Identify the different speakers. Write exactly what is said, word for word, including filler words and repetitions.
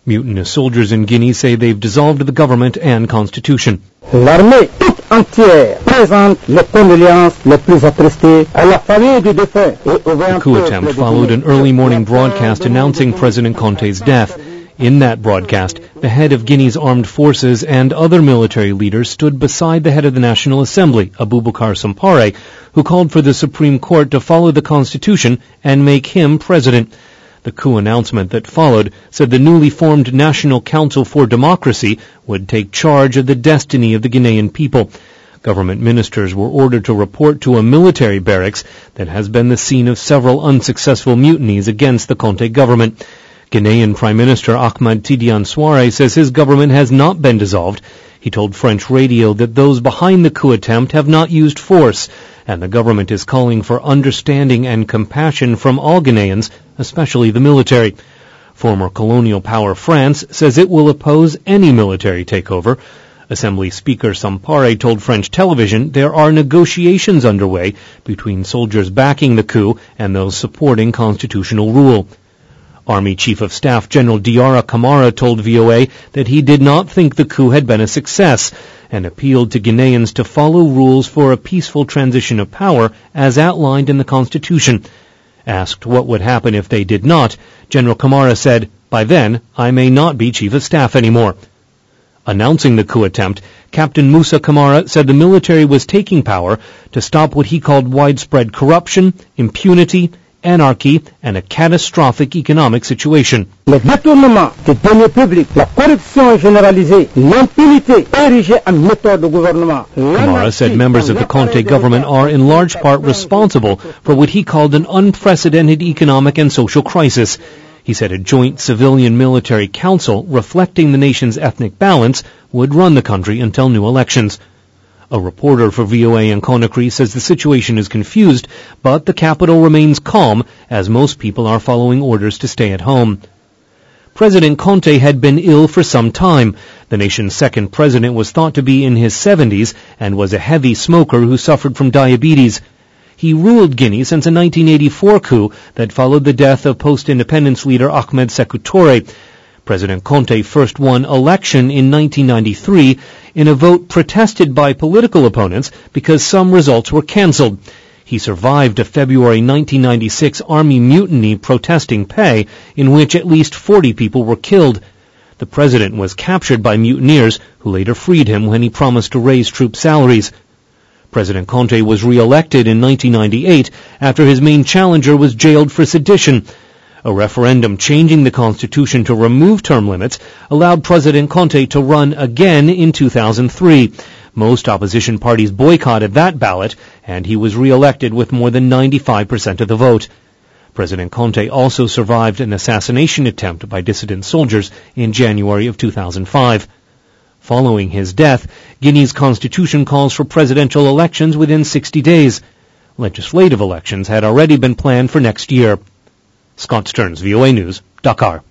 Speaker 1: Mutinous soldiers in Guinea say they've dissolved the government and constitution.
Speaker 2: L'armée toute entière présente les condoléances les plus attristées à la famille du défunt et au
Speaker 1: The coup attempt followed an early morning broadcast announcing President Conté's death. In that broadcast, the head of Guinea's armed forces and other military leaders stood beside the head of the National Assembly, Abubakar Sampare, who called for the Supreme Court to follow the constitution and make him president. The coup announcement that followed said the newly formed National Council for Democracy would take charge of the destiny of the Guinean people. Government ministers were ordered to report to a military barracks that has been the scene of several unsuccessful mutinies against the Conté government. Guinean Prime Minister Ahmed Tidiane Souare says his government has not been dissolved. He told French radio that those behind the coup attempt have not used force, and the government is calling for understanding and compassion from all Guineans, especially the military. Former colonial power France says it will oppose any military takeover. Assembly Speaker Sampare told French television there are negotiations underway between soldiers backing the coup and those supporting constitutional rule. Army Chief of Staff General Diarra Kamara told V O A that he did not think the coup had been a success and appealed to Guineans to follow rules for a peaceful transition of power as outlined in the Constitution. Asked what would happen if they did not, General Kamara said, "By then, I may not be Chief of Staff anymore." Announcing the coup attempt, Captain Musa Kamara said the military was taking power to stop what he called widespread corruption, impunity, anarchy, and a catastrophic economic situation.
Speaker 2: Le détournement des deniers publics, la corruption généralisée, l'impunité érigée en méthode de gouvernement.
Speaker 1: Kamara said members of the Conté government are in large part responsible for what he called an unprecedented economic and social crisis. He said a joint civilian-military council reflecting the nation's ethnic balance would run the country until new elections. A reporter for V O A in Conakry says the situation is confused, but the capital remains calm as most people are following orders to stay at home. President Conté had been ill for some time. The nation's second president was thought to be in his seventies and was a heavy smoker who suffered from diabetes. He ruled Guinea since a nineteen eighty-four coup that followed the death of post-independence leader Ahmed Sékou Touré. President Conté first won election in nineteen ninety-three in a vote protested by political opponents because some results were cancelled. He survived a February nineteen ninety-six army mutiny protesting pay in which at least forty people were killed. The president was captured by mutineers who later freed him when he promised to raise troop salaries. President Conté was re-elected in nineteen ninety-eight after his main challenger was jailed for sedition. A referendum changing the constitution to remove term limits allowed President Conté to run again in two thousand three. Most opposition parties boycotted that ballot, and he was re-elected with more than ninety-five percent of the vote. President Conté also survived an assassination attempt by dissident soldiers in January of two thousand five. Following his death, Guinea's constitution calls for presidential elections within sixty days. Legislative elections had already been planned for next year. Scott Stearns, V O A News, Dakar.